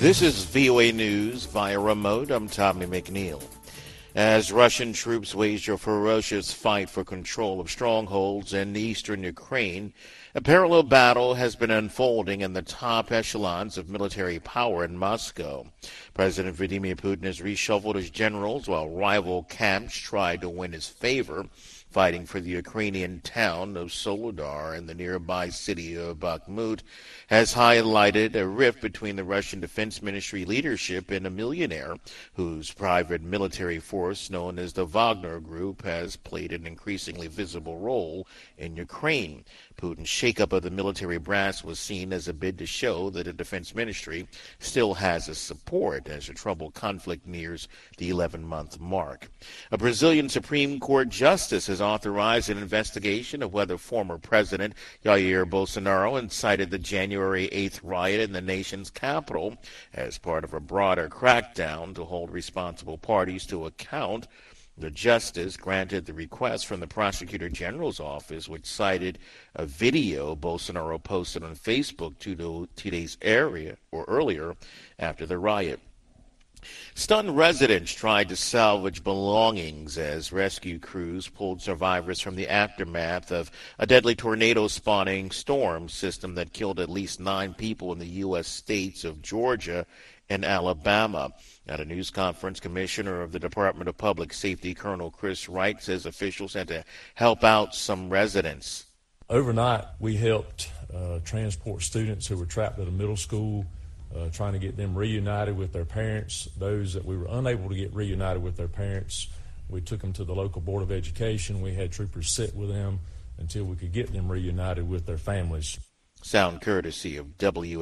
This is VOA News via remote. I'm Tommy McNeil. As Russian troops wage a ferocious fight for control of strongholds in eastern Ukraine, a parallel battle has been unfolding in the top echelons of military power in Moscow. President Vladimir Putin has reshuffled his generals while rival camps try to win his favor. Fighting for the Ukrainian town of Soledar and the nearby city of Bakhmut has highlighted a rift between the Russian Defense Ministry leadership and a millionaire whose private military force known as the Wagner Group has played an increasingly visible role in Ukraine. Putin's shakeup of the military brass was seen as a bid to show that the Defense Ministry still has his support as the troubled conflict nears the 11-month mark. A Brazilian Supreme Court justice has authorized an investigation of whether former President Jair Bolsonaro incited the January 8th riot in the nation's capital as part of a broader crackdown to hold responsible parties to account. The justice granted the request from the Prosecutor General's office, which cited a video Bolsonaro posted on Facebook 2 days earlier after the riot. Stunned residents tried to salvage belongings as rescue crews pulled survivors from the aftermath of a deadly tornado-spawning storm system that killed at least 9 people in the U.S. states of Georgia and Alabama. At a news conference, Commissioner of the Department of Public Safety, Colonel Chris Wright, says officials had to help out some residents. Overnight, we helped transport students who were trapped at a middle school, trying to get them reunited with their parents. Those that we were unable to get reunited with their parents, we took them to the local Board of Education. We had troopers sit with them until we could get them reunited with their families. Sound courtesy of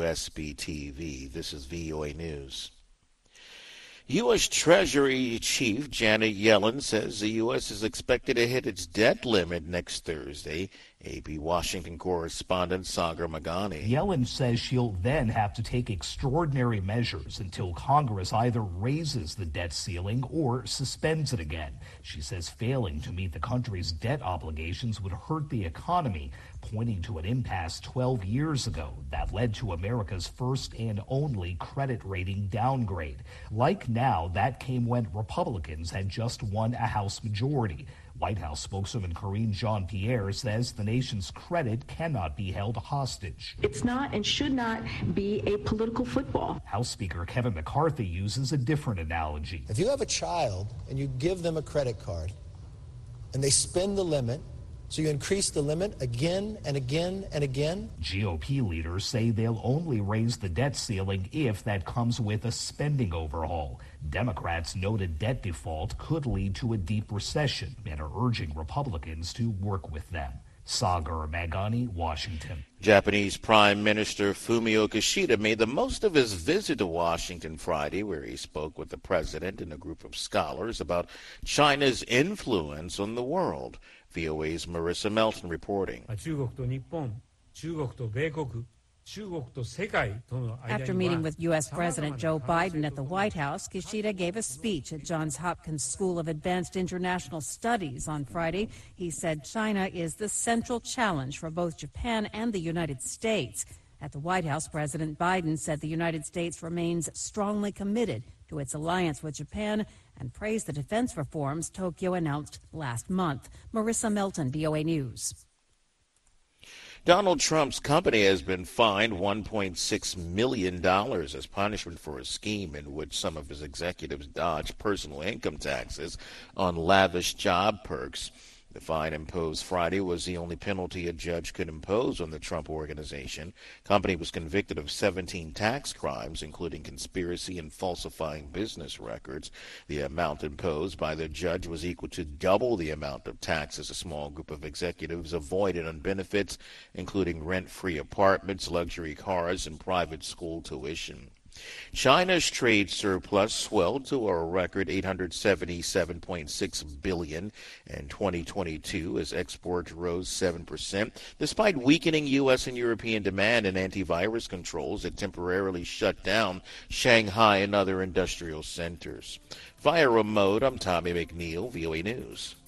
WSB-TV. This is VOA News. U.S. Treasury Chief Janet Yellen says the U.S. is expected to hit its debt limit next Thursday. AP Washington correspondent Sagar Meghani. Yellen says she'll then have to take extraordinary measures until Congress either raises the debt ceiling or suspends it again. She says failing to meet the country's debt obligations would hurt the economy, pointing to an impasse 12 years ago that led to America's first and only credit rating downgrade. Like now, that came when Republicans had just won a House majority. White House spokeswoman Karine Jean-Pierre says the nation's credit cannot be held hostage. It's not and should not be a political football. House Speaker Kevin McCarthy uses a different analogy. If you have a child and you give them a credit card and they spend the limit, so you increase the limit again and again and again. GOP leaders say they'll only raise the debt ceiling if that comes with a spending overhaul. Democrats note a debt default could lead to a deep recession and are urging Republicans to work with them. Sagar Meghani, Washington. Japanese Prime Minister Fumio Kishida made the most of his visit to Washington Friday, where he spoke with the president and a group of scholars about China's influence on the world. VOA's Marissa Melton reporting. After meeting with U.S. President Joe Biden at the White House, Kishida gave a speech at Johns Hopkins School of Advanced International Studies on Friday. He said China is the central challenge for both Japan and the United States. At the White House, President Biden said the United States remains strongly committed to its alliance with Japan and praised the defense reforms Tokyo announced last month. Marissa Melton, VOA News. Donald Trump's company has been fined $1.6 million as punishment for a scheme in which some of his executives dodged personal income taxes on lavish job perks. The fine imposed Friday was the only penalty a judge could impose on the Trump Organization. The company was convicted of 17 tax crimes, including conspiracy and falsifying business records. The amount imposed by the judge was equal to double the amount of taxes a small group of executives avoided on benefits, including rent-free apartments, luxury cars, and private school tuition. China's trade surplus swelled to a record $877.6 billion in 2022 as exports rose 7%, despite weakening U.S. and European demand and antivirus controls that temporarily shut down Shanghai and other industrial centers. Via remote, I'm Tommy McNeil, VOA News.